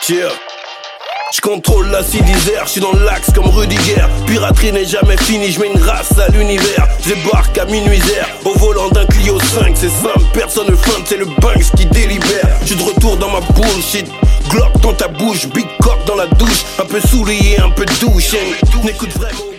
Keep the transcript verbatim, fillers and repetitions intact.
Yeah. J'contrôle la cité d'Isère, j'suis dans l'axe comme Rudiger. Piraterie n'est jamais finie, j'mets une race à l'univers. J'débarque à minuit au volant d'un Clio cinq. C'est simple, personne ne feinte, c'est le Banks qui délibère. J'suis de retour dans ma bullshit, Glock dans ta bouche, big cock dans la douche. Un peu soulié, un peu douche, hein. N'écoute vraiment